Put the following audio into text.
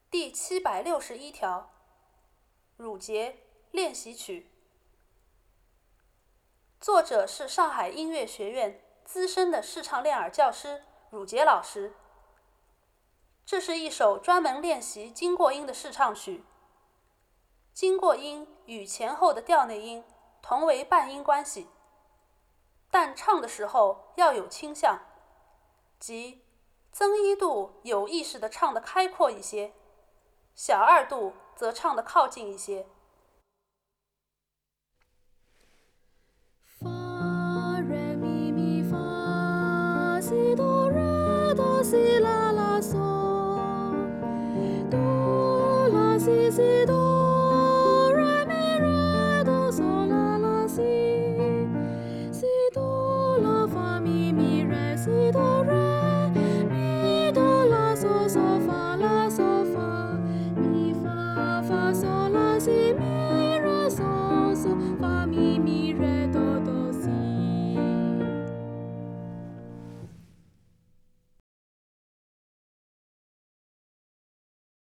第761条，乳节练习曲。作者是上海音乐学院资深的视唱练耳教师乳节老师。这是一首专门练习经过音的视唱曲。经过音与前后的调内音同为半音关系，但唱的时候要有倾向，即增一度有意识地唱得开阔一些，小二度则唱得靠近一些。 发瑞咪咪发西哆来哆西啦啦嗦哆啦西西哆。